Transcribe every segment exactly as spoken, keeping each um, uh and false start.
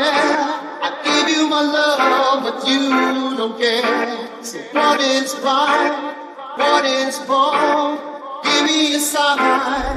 there. I give you my love, but you don't care. So what is right? What is wrong? Give me a sign.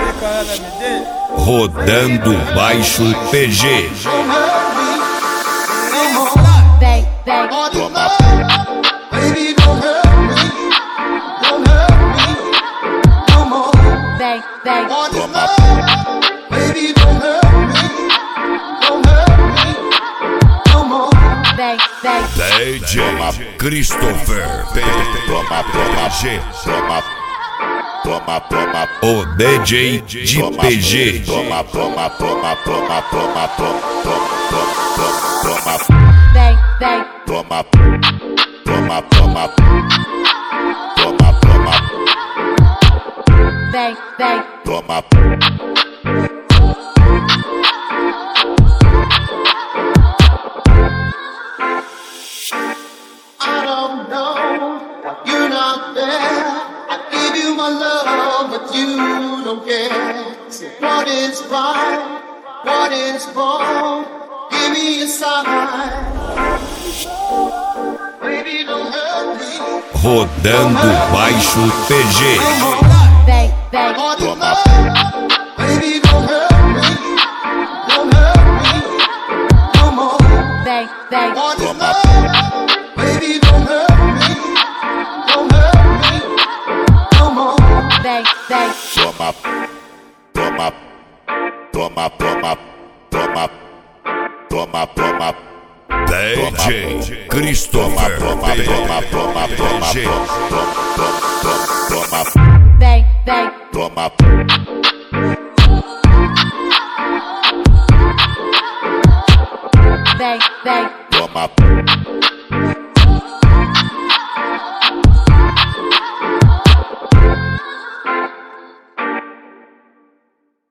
Rodando Baixo P G. Don't hurt me. Come on. Bang, bang. What is love? Baby, don't hurt me. Don't hurt me. Come on. Bang, bang. What is love? Baby, don't hurt me. Don't hurt me. Come on. Bang, bang. D J Christopher P G. Toma, toma, O D J de P G. toma, toma, toma, toma, toma, toma, toma, Bang, bang. toma, toma, toma, toma, toma, Bang, bang. toma. I don't know, you're not there. I give you my love, but you don't care. So what is right? What is wrong? Give me a sign. Baby, don't hurt me. Rodando Baixo P G. Bang, bang. What is love? Baby, don't hurt me. Don't hurt me. Come on. Bang, bang. What is love? Baby, don't hurt me. Don't hurt me. Come on. Bang, bang. Toma, toma, toma, toma, toma, toma, toma. D J Christopher Toma, toma, toma, toma, P G. toma, Bang, bang. toma, Bang, bang. toma.